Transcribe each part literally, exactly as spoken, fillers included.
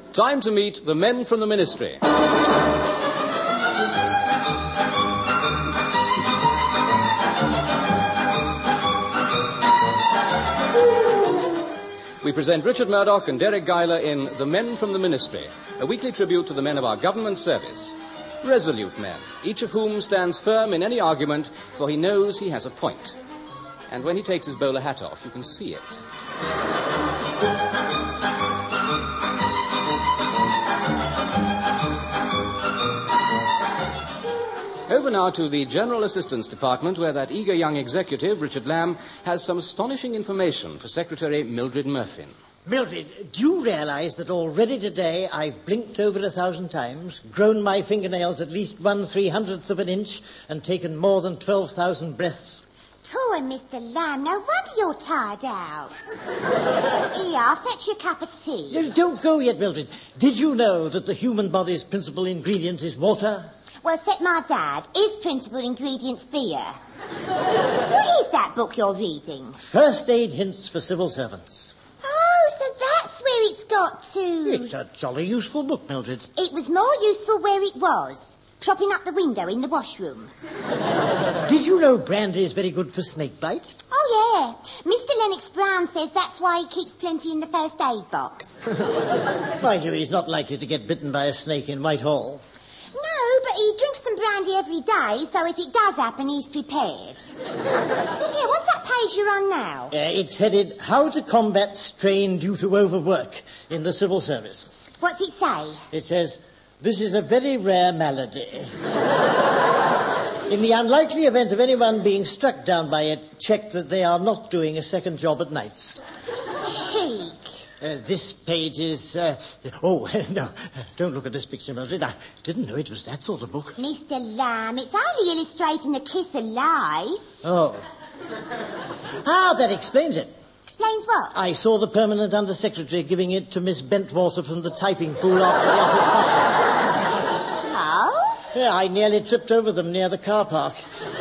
Time to meet the men from the Ministry. We present Richard Murdoch and Derek Guyler in The Men from the Ministry, a weekly tribute to the men of our government service. Resolute men, each of whom stands firm in any argument, for he knows he has a point. And when he takes his bowler hat off, you can see it. Over now to the General Assistance Department, where that eager young executive, Richard Lamb, has some astonishing information for Secretary Mildred Murfin. Mildred, do you realize that already today I've blinked over a thousand times, grown my fingernails at least one three-hundredths of an inch, and taken more than twelve thousand breaths? Poor Mister Lamb, no wonder you're tired out. Here, I'll fetch you a cup of tea. No, don't go yet, Mildred. Did you know that the human body's principal ingredient is water? Well, except my dad, his principal ingredient's beer. What is that book you're reading? First Aid Hints for Civil Servants. Oh, so that's where it's got to. It's a jolly useful book, Mildred. It was more useful where it was, propping up the window in the washroom. Did you know brandy is very good for snake bite? Oh, yeah. Mister Lennox Brown says that's why he keeps plenty in the first aid box. Mind you, he's not likely to get bitten by a snake in Whitehall. No, but he drinks some brandy every day, so if it does happen, he's prepared. Yeah, what's that page you're on now? Uh, it's headed, How to Combat Strain Due to Overwork in the Civil Service. What's it say? It says, this is a very rare malady. In the unlikely event of anyone being struck down by it, check that they are not doing a second job at nights. Chic. Uh, this page is... Uh, oh, no, don't look at this picture, Mildred. I didn't know it was that sort of book. Mister Lamb, it's only illustrating the kiss of life. Oh. Ah, that explains it. Explains what? I saw the permanent undersecretary giving it to Miss Bentwater from the typing pool after the office party. Oh? Yeah, I nearly tripped over them near the car park.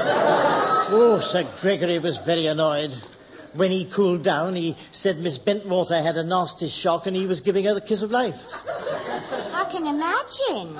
Oh, Sir Gregory was very annoyed. When he cooled down, he said Miss Bentwater had a nasty shock and he was giving her the kiss of life. I can imagine.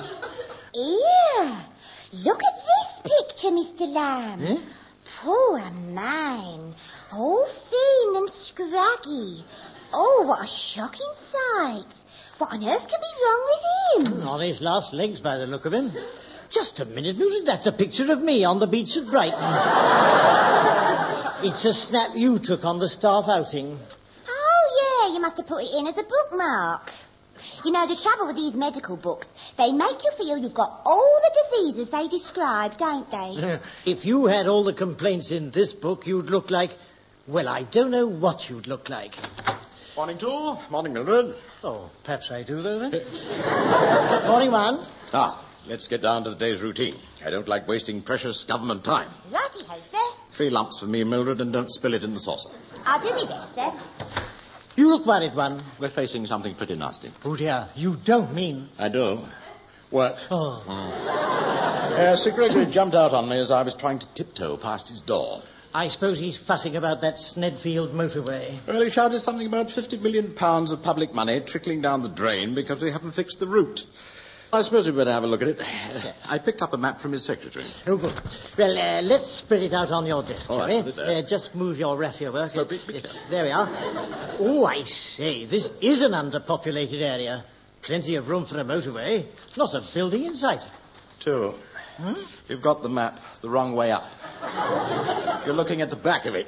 Ew. Look at this picture, Mister Lamb. Eh? Poor man. All thin and scraggy. Oh, what a shocking sight. What on earth can be wrong with him? On his last legs, by the look of him. Just a minute, Mildred. That's a picture of me on the beach at Brighton. It's a snap you took on the staff outing. Oh, yeah, you must have put it in as a bookmark. You know, the trouble with these medical books, they make you feel you've got all the diseases they describe, don't they? If you had all the complaints in this book, you'd look like... Well, I don't know what you'd look like. Morning, two. Morning, Mildred. Oh, perhaps I do, though, then. Morning, one. Ah, let's get down to the day's routine. I don't like wasting precious government time. Righty-ho, sir. Three lumps for me, Mildred, and don't spill it in the saucer. I'll do my best, sir. You look worried, one. We're facing something pretty nasty. Oh, dear. You don't mean... I do. Work. Oh. Mm. Uh, Sir Gregory jumped out on me as I was trying to tiptoe past his door. I suppose he's fussing about that Snedfield motorway. Well, he shouted something about fifty million pounds of public money trickling down the drain because we haven't fixed the route. I suppose we'd better have a look at it. I picked up a map from his secretary. Oh, good. Well, uh, let's spread it out on your desk, All shall right, we? put it there. Uh, just move your raffia work. Oh, be- be careful. There we are. Oh, I say, this is an underpopulated area. Plenty of room for a motorway. Not a building in sight. Two. Hmm? You've got the map the wrong way up. You're looking at the back of it.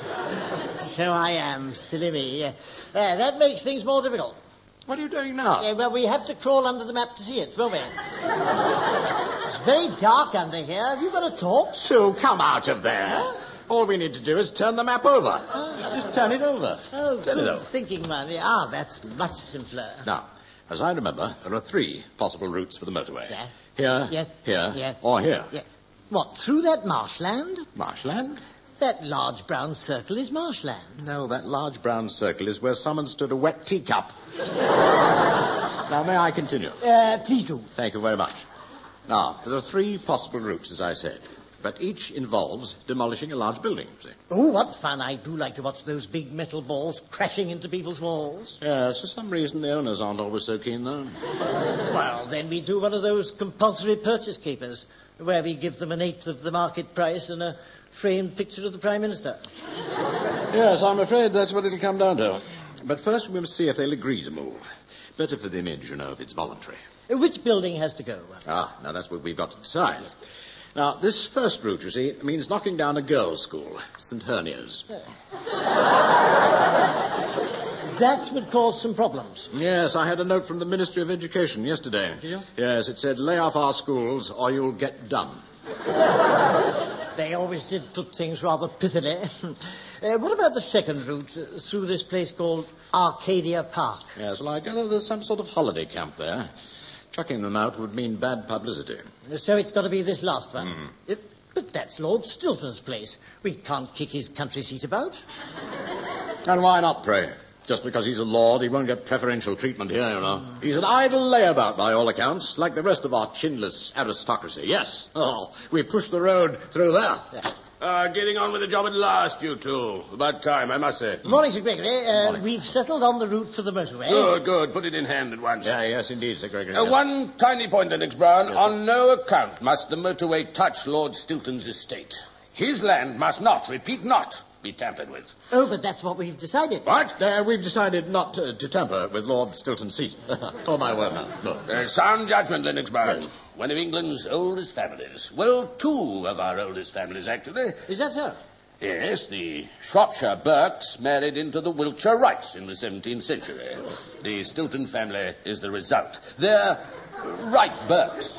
So I am, silly me. Uh, uh, that makes things more difficult. What are you doing now? Uh, well, we have to crawl under the map to see it, won't we? It's very dark under here. Have you got a torch? Sue, come out of there. Huh? All we need to do is turn the map over. Oh. Just turn it over. Oh, turn it good over. thinking, man. Yeah, ah, that's much simpler. Now, as I remember, there are three possible routes for the motorway. Yeah. Here, Yes. here, Yes. or here. Yeah. What, through that marshland? Marshland? That large brown circle is marshland. No, that large brown circle is where someone stood a wet teacup. Now, may I continue? Uh, please do. Thank you very much. Now, there are three possible routes, as I said. but each involves demolishing a large building. See? Oh, what fun. I do like to watch those big metal balls crashing into people's walls. Yes, for some reason the owners aren't always so keen, though. Well, then we do one of those compulsory purchase capers, where we give them an eighth of the market price and a framed picture of the Prime Minister. Yes, I'm afraid that's what it'll come down to. But first we must see if they'll agree to move. Better for the image, you know, if it's voluntary. Which building has to go? Ah, now that's what we've got to decide. Now, this first route, you see, means knocking down a girls' school, Saint Hernia's. That would cause some problems. Yes, I had a note from the Ministry of Education yesterday. Did you? Yes, it said, lay off our schools or you'll get done. They always did put things rather pithily. uh, what about the second route, uh, through this place called Arcadia Park? Yes, well, I gather there's some sort of holiday camp there. Chucking them out would mean bad publicity. So it's got to be this last one. Mm. It, but that's Lord Stilton's place. We can't kick his country seat about. And why not, pray? Just because he's a lord, he won't get preferential treatment here, you know. Mm. He's an idle layabout, by all accounts, like the rest of our chinless aristocracy. Yes. Oh, we pushed the road through there. Yeah. Uh, getting on with the job at last, you two. About time, I must say. Morning, Sir Gregory. Uh, we've settled on the route for the motorway. Good, good. Put it in hand at once. Yeah, yes, indeed, Sir Gregory. Uh, yes. One tiny point, Lennox Brown. Yes, on no account must the motorway touch Lord Stilton's estate. His land must not, repeat not, be tampered with. Oh, but that's what we've decided. What? Uh, we've decided not to, to tamper with Lord Stilton's seat. Oh, my word, now. No. Uh, sound judgment, Lennox Brown. Right. One of England's oldest families. Well, two of our oldest families, actually. Is that so? Yes, the Shropshire Burkes married into the Wiltshire Wrights in the seventeenth century. The Stilton family is the result. They're Wright Burkes.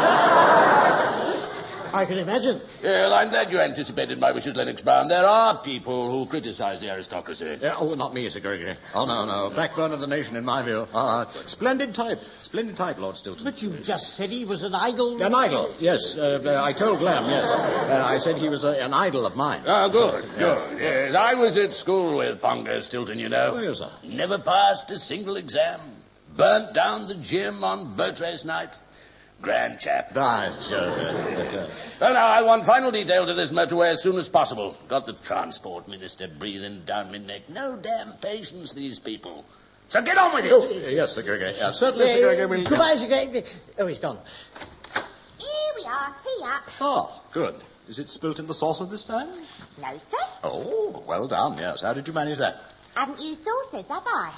I can imagine. Well, I'm glad you anticipated my wishes, Lennox Brown. There are people who criticize the aristocracy. Yeah, oh, not me, Sir Gregory. Oh, no, no. Backbone of the nation, in my view. Ah, splendid type. Splendid type, Lord Stilton. But you just said he was an idol. An idol, yes. Uh, uh, I told Lamb, yes. Uh, I said he was a, an idol of mine. Oh, good, good. Yes, I was at school with Pongo Stilton, you know. Oh, yes, sir. Never passed a single exam. Burnt down the gym on boat race night. Grand chap. Ah, sure. Well, now, I want final detail to this motorway as soon as possible. Got the Transport Minister breathing down my neck. No damn patience, these people. So get on with it. Oh, yes, Sir Gregory. Yeah, certainly, Uh, Sir Gregory. We'll... Goodbye, Sir Gregory. Oh, he's gone. Here we are, tea up. Oh, good. Is it spilt in the saucer this time? No, sir. Oh, well done, yes. How did you manage that? Haven't used saucers, have I?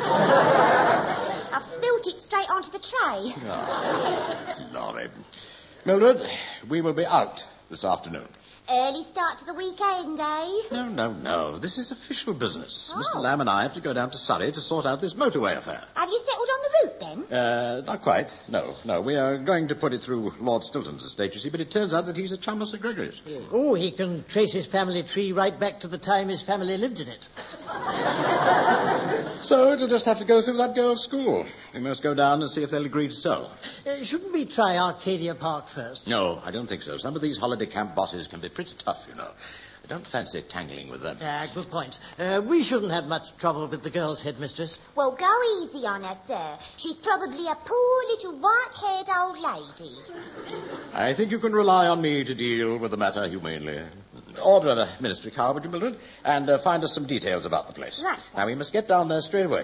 I've spilt it straight onto the tray. Oh, glory. Mildred, we will be out this afternoon. Early start to the weekend, eh? No, no, no. This is official business. Oh. Mister Lamb and I have to go down to Surrey to sort out this motorway affair. Have you settled on the route, then? Uh, not quite. No, no. We are going to put it through Lord Stilton's estate, you see, but it turns out that he's a chum of Sir Gregory's. Oh, he can trace his family tree right back to the time his family lived in it. So it'll just have to go through that girl's school. We must go down and see if they'll agree to sell. Uh, shouldn't we try Arcadia Park first? No, I don't think so. Some of these holiday camp bosses can be pretty tough, you know. I don't fancy tangling with them. Ah, good point. Uh, we shouldn't have much trouble with the girl's headmistress. Well, go easy on her, sir. She's probably a poor little white-haired old lady. I think you can rely on me to deal with the matter humanely. Order the ministry car, would you, Mildred? And uh, find us some details about the place. Right. Now, we must get down there straight away.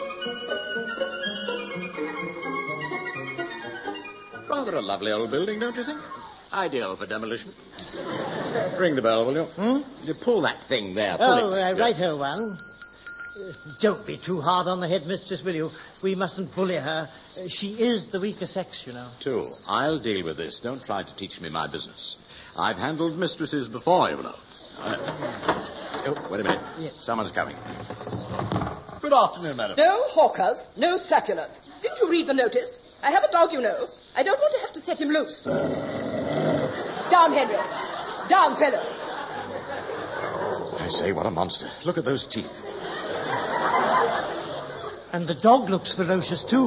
Rather a lovely old building, don't you think? Ideal for demolition. Ring the bell, will you? Hmm? You pull that thing there. Pull Oh, it. uh, right-o, one. Uh, don't be too hard on the headmistress, will you? We mustn't bully her. Uh, she is the weaker sex, you know. Two, I'll deal with this. Don't try to teach me my business. I've handled mistresses before, you know. Uh, oh, wait a minute. Yes. Someone's coming. Good afternoon, madam. No hawkers, no circulars. Didn't you read the notice? I have a dog, you know. I don't want to have to set him loose. Down, Henry. Down, fellow. I say, what a monster. Look at those teeth. And the dog looks ferocious, too.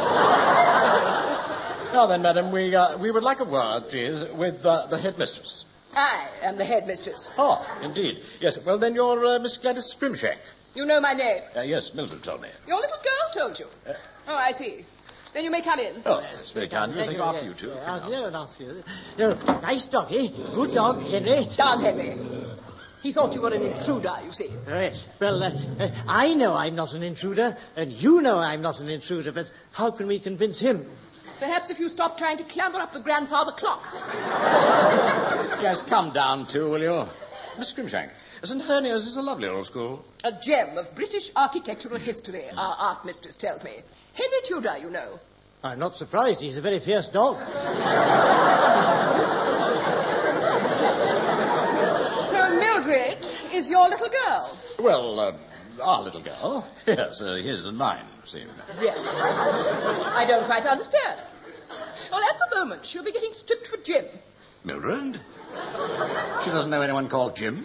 Now then, madam, we uh, we would like a word, please, with uh, the headmistress. I am the headmistress. Oh, indeed. Yes, well, then you're uh, Miss Gladys Scrimshack. You know my name. Uh, yes, Mildred told me. Your little girl told you. Uh, Oh, I see. Then you may come in. Oh, that's very kind of you. I think after you two. Uh, no, not after you. No, nice doggy. Good dog, Henry. Down, Henry. He thought you were an intruder, you see. Oh, yes. Well, uh, uh, I know I'm not an intruder, and you know I'm not an intruder, but how can we convince him? Perhaps if you stop trying to clamber up the grandfather clock. Yes, come down too, will you? Miss Scrimshank, Saint Hernio's is a lovely old school. A gem of British architectural history, our art mistress tells me. Henry Tudor, you know. I'm not surprised. He's a very fierce dog. So Mildred is your little girl? Well, uh, our little girl. Yes, uh, his and mine, seem. Really? I don't quite understand. Well, at the moment, she'll be getting stripped for Jim. Mildred? She doesn't know anyone called Jim.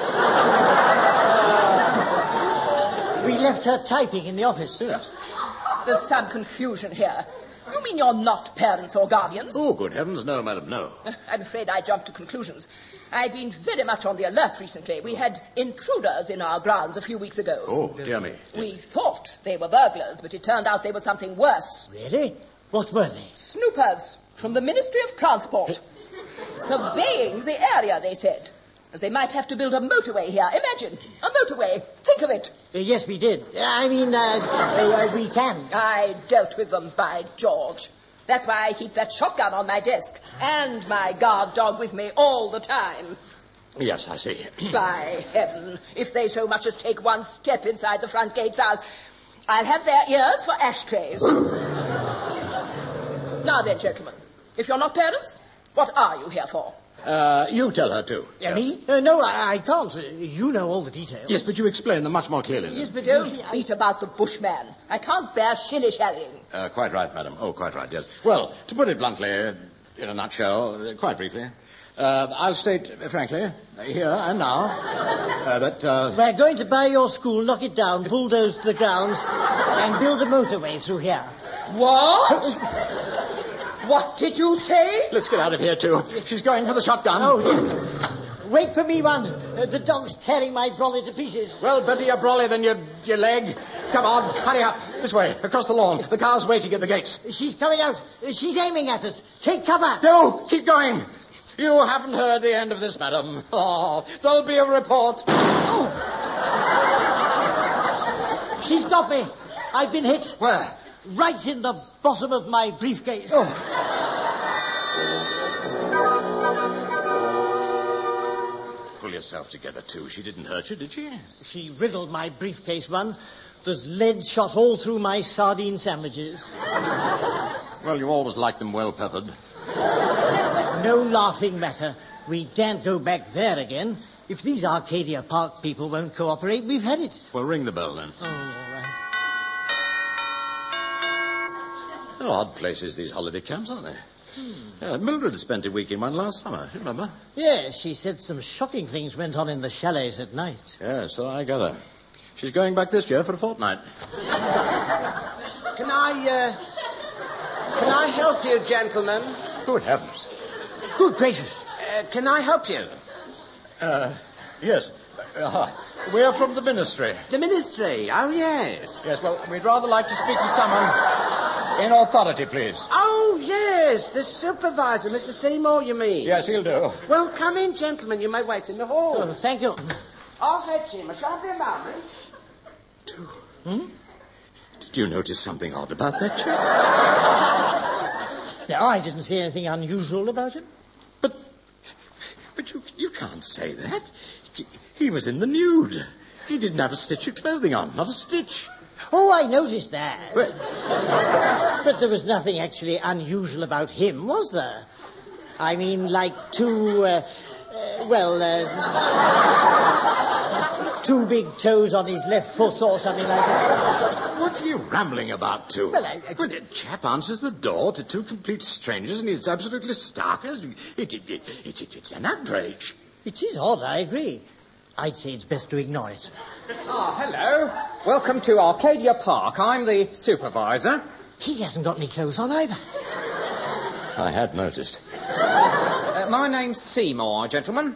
We left her typing in the office. Yes. There's some confusion here. You mean you're not parents or guardians? Oh, good heavens, no, madam, no. I'm afraid I jumped to conclusions. I've been very much on the alert recently. We had intruders in our grounds a few weeks ago. Oh, dear me. We thought they were burglars, but it turned out they were something worse. Really? What were they? Snoopers from the Ministry of Transport. Surveying the area, they said. As they might have to build a motorway here. Imagine, a motorway. Think of it. Uh, yes, we did. I mean, uh, uh, we can. I dealt with them, by George. That's why I keep that shotgun on my desk. And my guard dog with me all the time. Yes, I see. By heaven, if they so much as take one step inside the front gates, I'll... I'll have their ears for ashtrays. Now then, gentlemen, if you're not parents, what are you here for? Uh, you tell her too. Yeah, me? Uh, no, I, I can't. Uh, you know all the details. Yes, but you explain them much more clearly. Yes, but Don't you see, I- beat about the bush, man. I can't bear shilly-shallying. Uh, quite right, madam. Oh, quite right, yes. Well, to put it bluntly, uh, in a nutshell, uh, quite briefly, uh, I'll state uh, frankly, uh, here and now, uh, that... Uh, We're going to buy your school, knock it down, bulldoze the grounds, and build a motorway through here. What? What did you say? let's get out of here, too. She's going for the shotgun. Oh, yes. Wait for me, one. Uh, the dog's tearing my brolly to pieces. Well, better your brolly than your, your leg. Come on, hurry up. This way, across the lawn. The car's waiting at the gates. She's coming out. Uh, She's aiming at us. Take cover. No, keep going. You haven't heard the end of this, madam. Oh, there'll be a report. Oh. She's got me. I've been hit. Where? Right in the bottom of my briefcase. Oh. Pull yourself together, too. She didn't hurt you, did she? She riddled my briefcase, one. There's lead shot all through my sardine sandwiches. Well, you always liked them well peppered. No laughing matter. We daren't go back there again. If these Arcadia Park people won't cooperate, we've had it. Well, ring the bell, then. Oh, all right. They're odd places, these holiday camps, aren't they? Hmm. Yeah, Mildred spent a week in one last summer, you remember? Yes, she said some shocking things went on in the chalets at night. Yeah, so I gather. She's going back this year for a fortnight. Can I, uh... Can I help you, gentlemen? Good heavens. Good gracious. Uh, can I help you? Uh, yes. Uh, we're from the ministry. The ministry? Oh, yes. Yes, well, we'd rather like to speak to someone in authority, please. Oh, yes. The supervisor, Mister Seymour, you mean? Yes, he'll do. Well, come in, gentlemen. You may wait in the hall. Oh, thank you. I'll fetch him. I shan't be a moment. Hmm? Did you notice something odd about that chap? No, I didn't see anything unusual about him. But, but you, you can't say that. He, he was in the nude. He didn't have a stitch of clothing on, not a stitch. Oh, I noticed that. But, But there was nothing actually unusual about him, was there? I mean, like two, uh, uh, well, uh, two big toes on his left foot or something like that. what are you rambling about, too? Well, I- I- But a chap answers the door to two complete strangers and he's absolutely stark as... It, it, it, it, it, it's an outrage. It is odd, I agree. I'd say it's best to ignore it. Ah, hello. Welcome to Arcadia Park. I'm the supervisor. He hasn't got any clothes on either. I had noticed. Uh, my name's Seymour, gentlemen.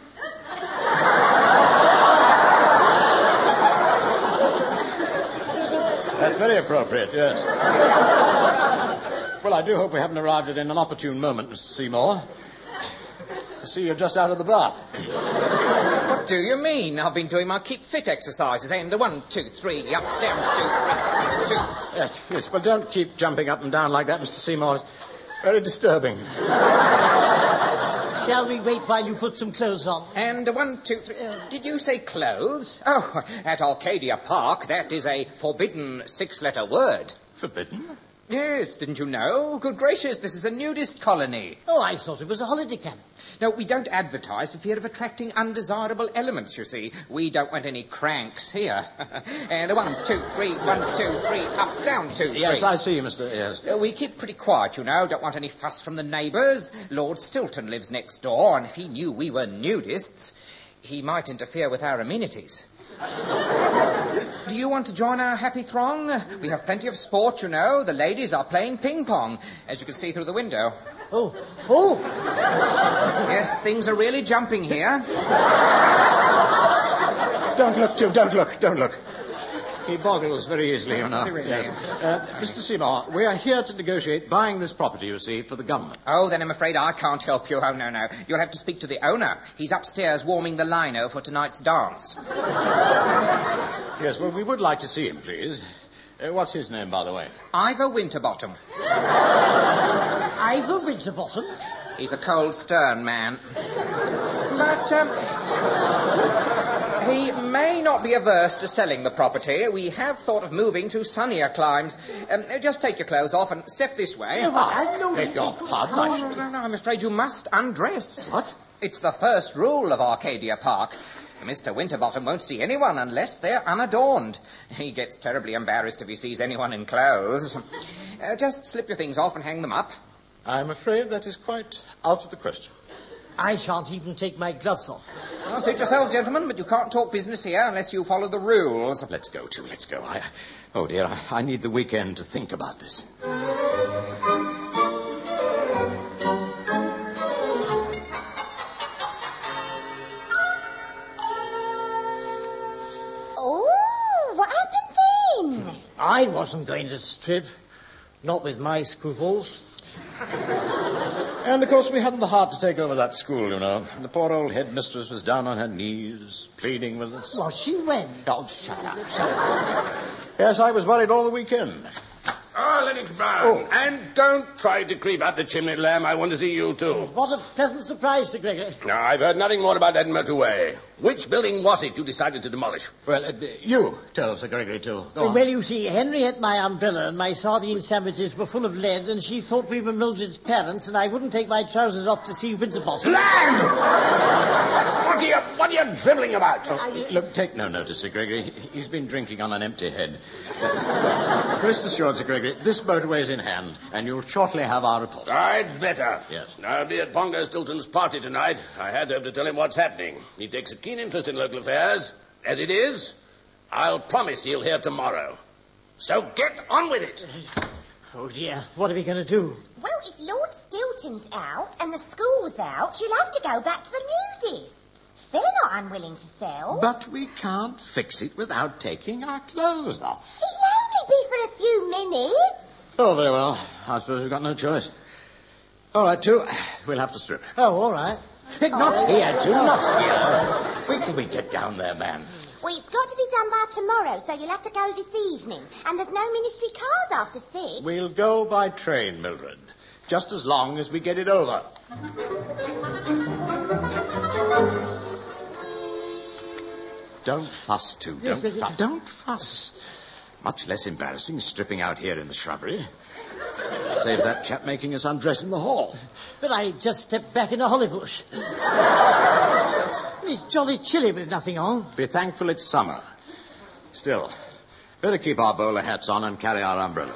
That's very appropriate, yes. Well, I do hope we haven't arrived at an opportune moment, Mister Seymour. I see you're just out of the bath. What do you mean? I've been doing my keep fit exercises. And a one, two, three, up, down, two, three, two. Yes, yes, but don't keep jumping up and down like that, Mister Seymour. It's very disturbing. Shall we wait while you put some clothes on? And a one, two, three. Uh, did you say clothes? Oh, at Arcadia Park, that is a forbidden six-letter word. Forbidden? Yes, didn't you know? Good gracious, this is a nudist colony. Oh, I thought it was a holiday camp. No, we don't advertise for fear of attracting undesirable elements, you see. We don't want any cranks here. And a one, two, three, one, two, three, up, down, two, three. Yes, I see, Mister Yes. Uh, we keep pretty quiet, you know. Don't want any fuss from the neighbours. Lord Stilton lives next door, and if he knew we were nudists, he might interfere with our amenities. Do you want to join our happy throng? We have plenty of sport, you know. The ladies are playing ping-pong, as you can see through the window. Oh, oh. Yes, things are really jumping here. Don't look, Jim, don't look, don't look. He boggles very easily, you know. Really? Yes. Uh, Mister Seymour, we are here to negotiate buying this property, you see, for the government. Oh, then I'm afraid I can't help you. Oh, no, no. You'll have to speak to the owner. He's upstairs warming the lino for tonight's dance. Yes, well, we would like to see him, please. Uh, what's his name, by the way? Ivor Winterbottom. Ivor Winterbottom? He's a cold, stern man. But, um... he may not be averse to selling the property. We have thought of moving to sunnier climes. Um, just take your clothes off and step this way. No, I no, Take your pardon. Oh, no, no, no, I'm afraid you must undress. What? It's the first rule of Arcadia Park. Mister Winterbottom won't see anyone unless they're unadorned. He gets terribly embarrassed if he sees anyone in clothes. Uh, just slip your things off and hang them up. I'm afraid that is quite out of the question. I shan't even take my gloves off. Well, suit yourselves, gentlemen, but you can't talk business here unless you follow the rules. Let's go, too, let's go. I, oh, dear, I, I need the weekend to think about this. Oh, what happened then? I wasn't going to strip. Not with my scruples. And, of course, we hadn't the heart to take over that school, you know. The poor old headmistress was down on her knees, pleading with us. Well, she went. Oh, shut up, shut up. Yes, I was worried all the weekend. Oh, Lennox Brown. Oh. And don't try to creep up the chimney, lamb. I want to see you, too. What a pleasant surprise, Sir Gregory. Now, I've heard nothing more about that motorway. Which building was it you decided to demolish? Well, uh, you tell Sir Gregory, too. Go on. Well, you see, Henry had my umbrella and my sardine sandwiches were full of lead, and she thought we were Mildred's parents, and I wouldn't take my trousers off to see Winterbottom. Lamb! What are you, what are you dribbling about? Oh, look, take no notice, Sir Gregory. He's been drinking on an empty head. Uh, rest assured, Sir Gregory, this motorway is in hand, and you'll shortly have our report. I'd better. Yes. I'll be at Pongo Stilton's party tonight. I had hoped to tell him what's happening. He takes a keen interest in local affairs. As it is, I'll promise he'll hear tomorrow. So get on with it. Oh, dear. What are we going to do? Well, if Lord Stilton's out and the school's out, she'll have to go back to the nudists. They're not unwilling to sell. But we can't fix it without taking our clothes off. It'll only be for a few minutes. Oh, very well. I suppose we've got no choice. All right, too. We'll have to strip. Oh, all right. Not here, too. Not here. Wait till we get down there, man. Well, it's got to be done by tomorrow, so you'll have to go this evening. And there's no ministry cars after six. We'll go by train, Mildred. Just as long as we get it over. Don't fuss, too. Yes, Don't, but- fu- don't fuss. Much less embarrassing stripping out here in the shrubbery. Saves that chap making us undress in the hall. But I just stepped back in a holly bush. It's jolly chilly with nothing on. Be thankful it's summer. Still, better keep our bowler hats on and carry our umbrellas.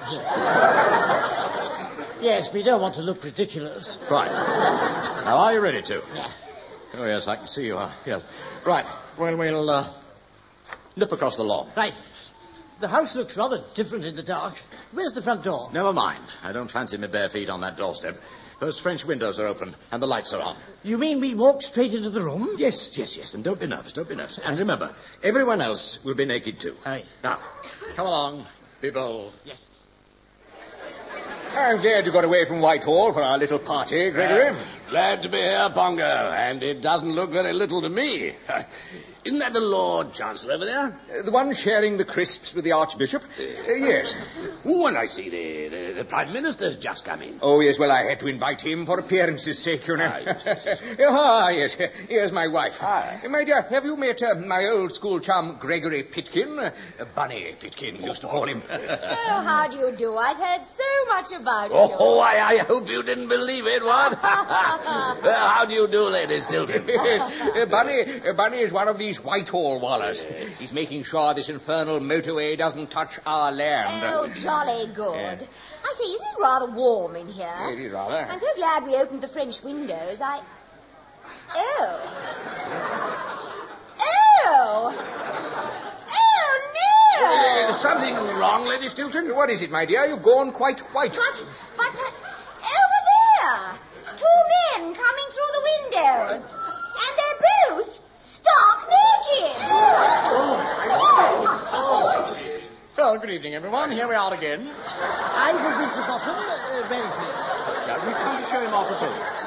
Yes, we don't want to look ridiculous. Right. Now, are you ready to? Yeah. Oh, yes, I can see you are. Yes. Right. Well, we'll uh, nip across the lawn. Right. The house looks rather different in the dark. Where's the front door? Never mind. I don't fancy my bare feet on that doorstep. Those French windows are open and the lights are on. You mean we walk straight into the room? Yes, yes, yes. And don't be nervous. Don't be nervous. And remember, everyone else will be naked too. Aye. Now, come along. Be bold. Yes. I'm glad you got away from Whitehall for our little party, Gregory. Uh, glad to be here, Pongo, and it doesn't look very little to me. Isn't that the Lord Chancellor over there? Uh, the one sharing the crisps with the Archbishop? Uh, yes. Oh, and I see the, the, the Prime Minister's just come in. Oh, yes, well, I had to invite him for appearance's sake, you know. Ah, yes, yes, yes. Ah, yes, here's my wife. Ah. Uh, My dear, have you met uh, my old school chum, Gregory Pitkin? Uh, Bunny Pitkin, used to call him. Oh, how do you do? I've heard so much about you. Oh, I, I hope you didn't believe it, what? Well, how do you do, Lady Stilton? uh, Bunny, uh, Bunny is one of these Whitehall wallers. He's making sure this infernal motorway doesn't touch our land. Oh, jolly good. Yeah. I see, isn't it rather warm in here? It is rather. I'm so glad we opened the French windows. I... Oh. Oh! Oh, no! Uh, something wrong, Lady Stilton? What is it, my dear? You've gone quite white. But, but, over there, two men coming through the windows, and they're both stark naked. Well, good evening, everyone. Here we are again. Ivor Winterbottom, uh, where is he? Yeah, we've come to show him our proposals.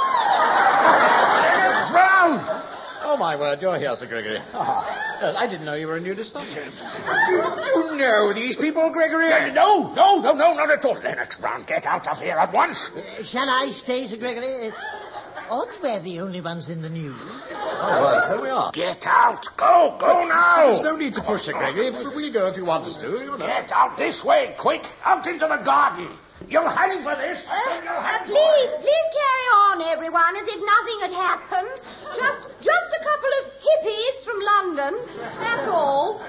Brown! Oh, my word, you're here, Sir Gregory. Ah, well, I didn't know you were a nudist. You, you know these people, Gregory? Uh, no, no, no, no, not at all. Lennox Brown, get out of here at once. Uh, shall I stay, Sir Gregory? Uh, odd we're the only ones in the news. Oh, well, so we are. Get out. Go, go now. There's no need to push, Sir Gregory. If we'll go if you want us to. You know. Get out this way, quick. Out into the garden. You'll hang for this. Uh, You'll uh, hang please, please carry on, everyone, as if nothing had happened. Just, just a couple of hippies from London. That's all.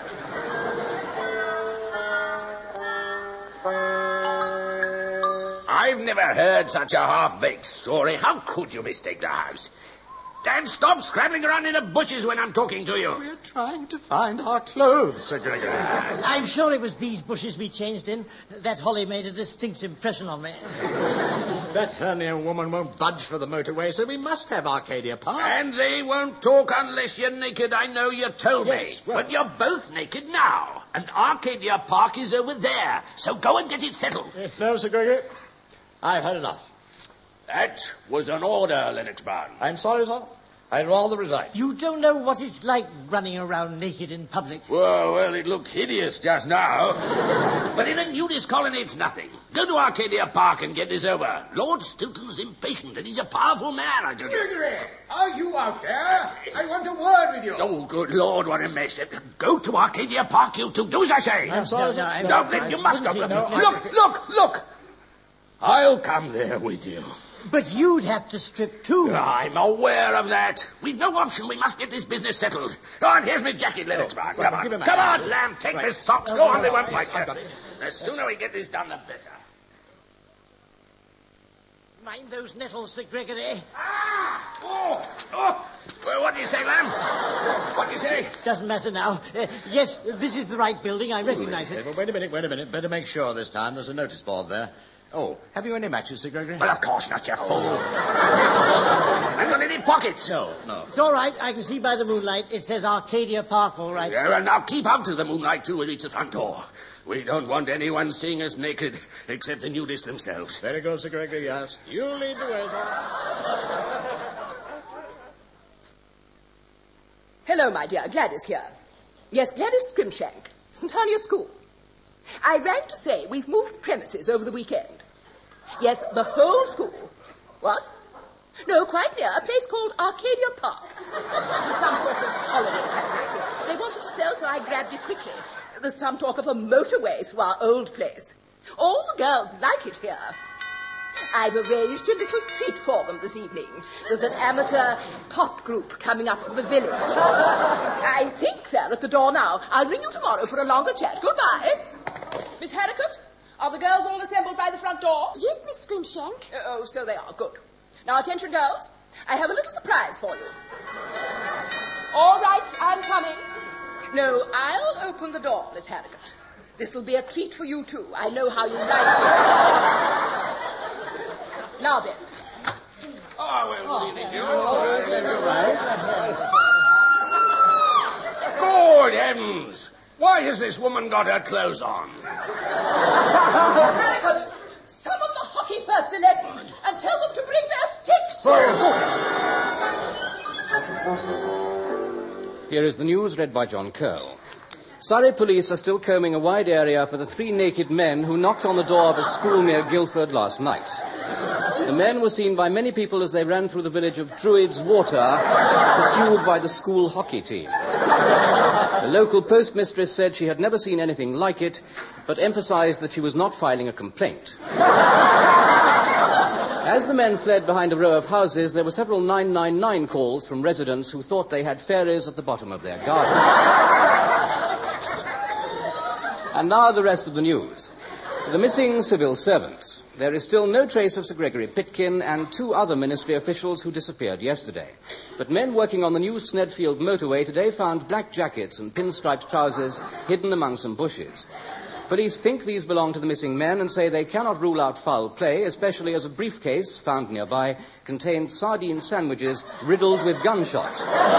I've never heard such a half-baked story. How could you mistake the house? Dad, stop scrambling around in the bushes when I'm talking to you. We're trying to find our clothes, Sir Gregory. I'm sure it was these bushes we changed in. That holly made a distinct impression on me. That hernia woman won't budge for the motorway, so we must have Arcadia Park. And they won't talk unless you're naked. I know you told Yes, me. well- But you're both naked now. And Arcadia Park is over there. So go and get it settled. No, Sir Gregory. I've had enough. That was an order, Lennox Brown. I'm sorry, sir. I'd rather resign. You don't know what it's like running around naked in public. Well, well, it looked hideous just now. But in a nudist colony, it's nothing. Go to Arcadia Park and get this over. Lord Stilton's impatient, and he's a powerful man, I tell you. Gregory, are you out there? I want a word with you. Oh, good Lord, what a mess. Go to Arcadia Park, you two. Do as I say. I'm sorry, No, sir. no, I'm- No, then you must go. wouldn't you know, I- Look, look, look. I'll come there with you. But you'd have to strip too. I'm aware of that. We've no option. We must get this business settled. Oh, and here's my jacket, Lennox Brown. well, Come on. give him that. Come on, Lamb. Take Right. my socks. Oh, Go no, on, they no, won't no, bite I've you. got it. The sooner we get this done, the better. Mind those nettles, Sir Gregory. Ah! Oh! Oh! Well, what do you say, Lamb? What do you say? Doesn't matter now. Uh, yes, this is the right building. I recognize Hey, it. well, wait a minute, wait a minute. Better make sure this time. There's a notice board there. Oh, have you any matches, Sir Gregory? Well, of course not, you fool. I've got any pockets. No, no. It's all right. I can see by the moonlight. It says Arcadia Park, all right. Yeah, well, now keep out of the moonlight till we reach the front door. We don't want anyone seeing us naked, except the nudists themselves. Very good, Sir Gregory, yes. You lead the way, sir. Hello, my dear. Gladys here. Yes, Gladys Scrimshank, St Helier School. I rang to say we've moved premises over the weekend. Yes, the whole school. What? No, quite near, a place called Arcadia Park. Some sort of holiday facility. They wanted to sell, so I grabbed it quickly. There's some talk of a motorway through our old place. All the girls like it here. I've arranged a little treat for them this evening. There's an amateur pop group coming up from the village. I think they're at the door now. I'll ring you tomorrow for a longer chat. Goodbye. Miss Harricott, are the girls all assembled by the front door? Yes, Miss Scrimshank. Uh, oh, so they are. Good. Now, attention, girls. I have a little surprise for you. All right, I'm coming. No, I'll open the door, Miss Harricott. This will be a treat for you, too. I know how you like it. Now, then. Oh, well, good evening, you. Good heavens! Why has this woman got her clothes on? Miss Harricott, some of Master Levy, and tell them to bring their sticks. Here is the news read by John Curl. Surrey police are still combing a wide area for the three naked men who knocked on the door of a school near Guildford last night. The men were seen by many people as they ran through the village of Druids Water, pursued by the school hockey team. The local postmistress said she had never seen anything like it, but emphasized that she was not filing a complaint. As the men fled behind a row of houses, there were several nine nine nine calls from residents who thought they had fairies at the bottom of their garden. And now the rest of the news. The missing civil servants. There is still no trace of Sir Gregory Pitkin and two other ministry officials who disappeared yesterday. But men working on the new Snedfield motorway today found black jackets and pinstriped trousers hidden among some bushes. Police think these belong to the missing men and say they cannot rule out foul play, especially as a briefcase found nearby contained sardine sandwiches riddled with gunshot.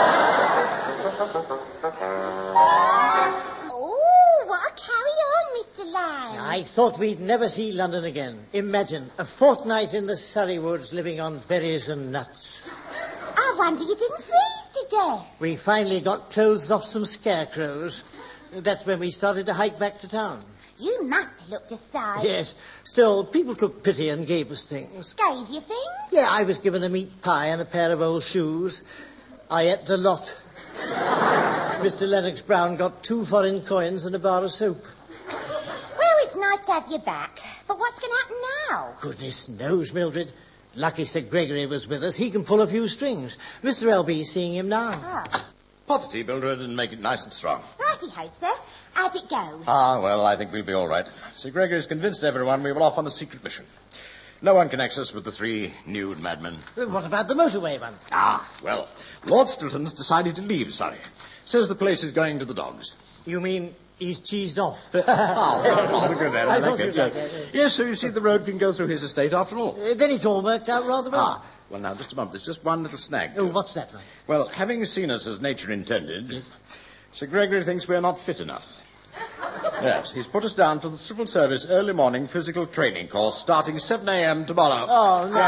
I thought we'd never see London again. Imagine, a fortnight in the Surrey woods living on berries and nuts. I wonder you didn't freeze to death. We finally got clothes off some scarecrows. That's when we started to hike back to town. You must have looked aside. Yes. Still, people took pity and gave us things. Gave you things? Yeah, I was given a meat pie and a pair of old shoes. I ate the lot. Mister Lennox Brown got two foreign coins and a bar of soap. It's nice to have you back. But what's going to happen now? Goodness knows, Mildred. Lucky Sir Gregory was with us. He can pull a few strings. Mister L B's seeing him now. Oh. Pot of tea, Mildred, and make it nice and strong. Righty-ho, sir. How'd it go? Ah, well, I think we'll be all right. Sir Gregory's convinced everyone we were off on a secret mission. No one connects us with the three nude madmen. What about the motorway one? Ah, well, Lord Stilton's decided to leave Surrey. Says the place is going to the dogs. You mean he's cheesed off? oh, rather good, Aaron. I I thought like you'd it. like that, yes. Yes, so you see the road can go through his estate after all. Uh, then it all worked out rather well. Ah, well, now, just a moment. There's just one little snag. Oh, what's that, like? Well, having seen us as nature intended, yes. Sir Gregory thinks we're not fit enough. Yes, he's put us down for the civil service early morning physical training course starting seven a.m. tomorrow. Oh, no.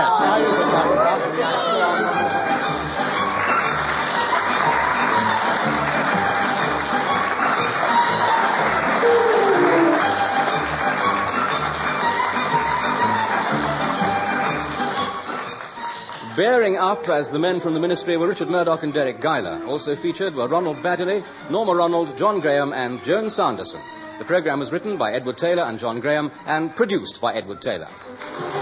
Yes. Bearing up as the men from the ministry were Richard Murdoch and Derek Guyler. Also featured were Ronald Baddeley, Norma Ronald, John Graham, and Joan Sanderson. The programme was written by Edward Taylor and John Graham and produced by Edward Taylor.